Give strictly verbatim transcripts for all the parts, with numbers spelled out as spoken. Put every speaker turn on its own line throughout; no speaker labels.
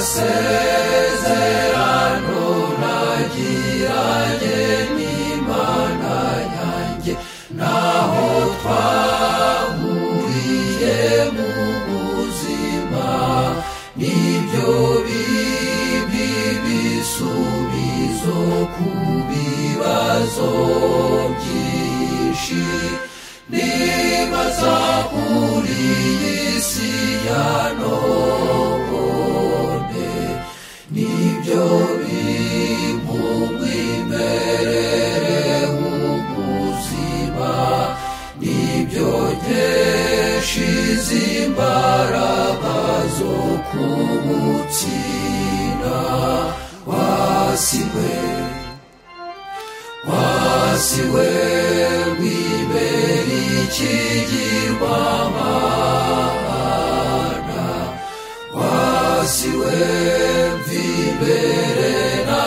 amasezerano nagiranye n'Imana yanjye naho twahuriye mu buzima nibyo bibi bisubizo ku bibazo byinshi nibaza kuri iyi si ya none nibyo bimpumwimerere w'ubuzima nibyo nkeshiza imbaraga zo kumutsinda wasiwe wasiwe wibera ikigirwamana wasiwe mvimbere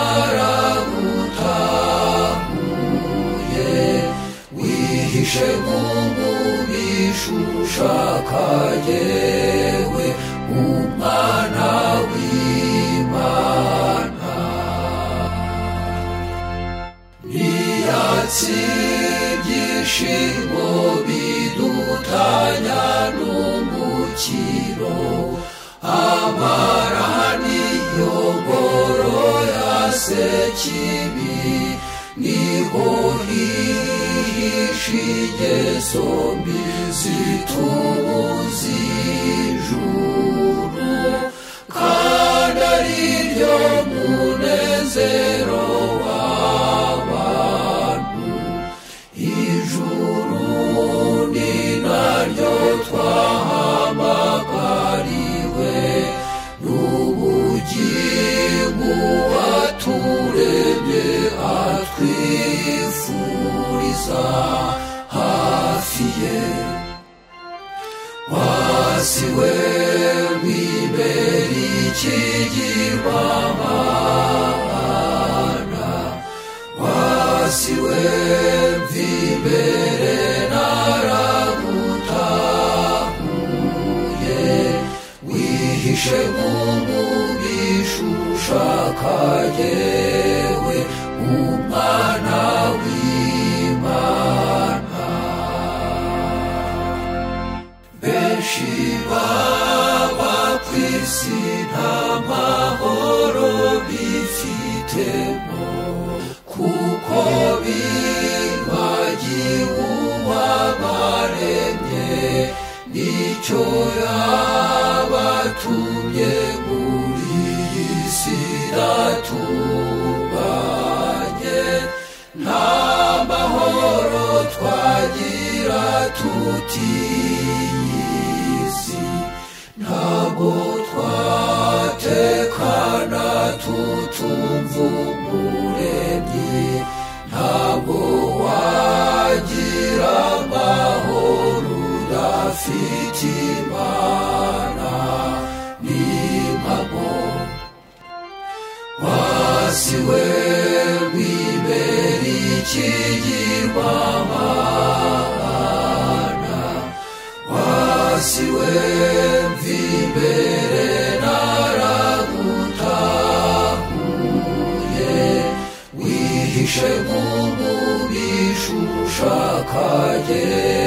naragutahuye wihishe nk'umubisha ushaka yewe umwana w'Imana niyatsi ibyishimo bidutanya n'umukiro amara niyo ngoro ya sekibi niho hihishe ingeso mbi zitubuza ijuru kandi ari ryo munezero w'abantu ijuru ni naryo twahamagariwe n'ubugingo waturemye atwifuriza hafi ye wasiwe wibera ikigirwamana wasiwe mvimbere naragutahuye wihishe nk'umubisha ushaka yewe umwana w'Imana benshi baba ku isi nta mahoro bifitemo kuko bibagiwe uwabaremye nicyo yabatumye muri iyi si iratunganye nta mahoro twagira tutiyisi ntabwo twatekana tutumva umuremyi ntabwo wagira amahoro udafite Imana n'impamo wasiwe wibera ikigirwamana wasiwe mvimbere naragutahuye wihishe nk'umubisha ushaka yewe